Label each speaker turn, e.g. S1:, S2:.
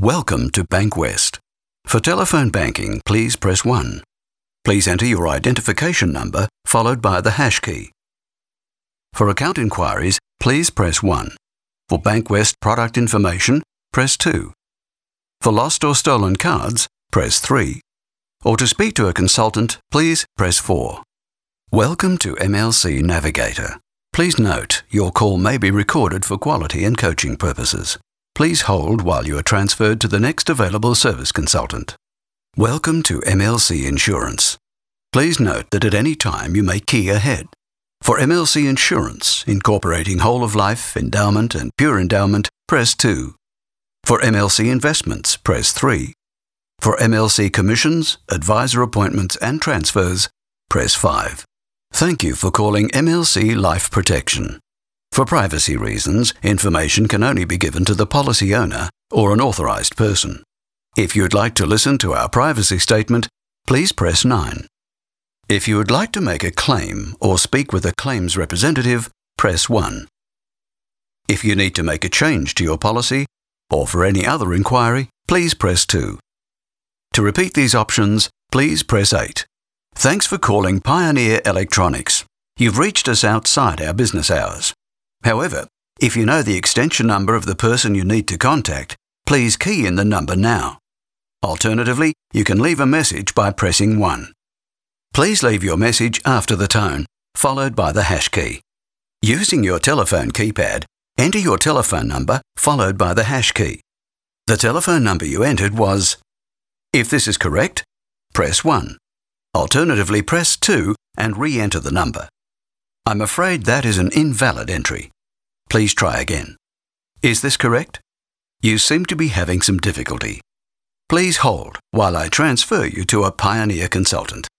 S1: Welcome to Bankwest. For telephone banking, please press 1. Please enter your identification number followed by the hash key. For account inquiries, please press 1. For Bankwest product information, press 2. For lost or stolen cards, press 3. Or to speak to a consultant, please press 4. Welcome to MLC Navigator. Please note, your call may be recorded for quality and coaching purposes. Please hold while you are transferred to the next available service consultant. Welcome to MLC Insurance. Please note that at any time you may key ahead. For MLC Insurance, incorporating whole of life, endowment and pure endowment, press 2. For MLC Investments, press 3. For MLC Commissions, advisor appointments and transfers, press 5. Thank you for calling MLC Life Protection. For privacy reasons, information can only be given to the policy owner or an authorized person. If you would like to listen to our privacy statement, please press 9. If you would like to make a claim or speak with a claims representative, press 1. If you need to make a change to your policy or for any other inquiry, please press 2. To repeat these options, please press 8. Thanks for calling Pioneer Electronics. You've reached us outside our business hours. However, if you know the extension number of the person you need to contact, please key in the number now. Alternatively, you can leave a message by pressing 1. Please leave your message after the tone, followed by the hash key. Using your telephone keypad, enter your telephone number followed by the hash key. The telephone number you entered was... If this is correct, press 1. Alternatively, press 2 and re-enter the number. I'm afraid that is an invalid entry. Please try again. Is this correct? You seem to be having some difficulty. Please hold while I transfer you to a Pioneer consultant.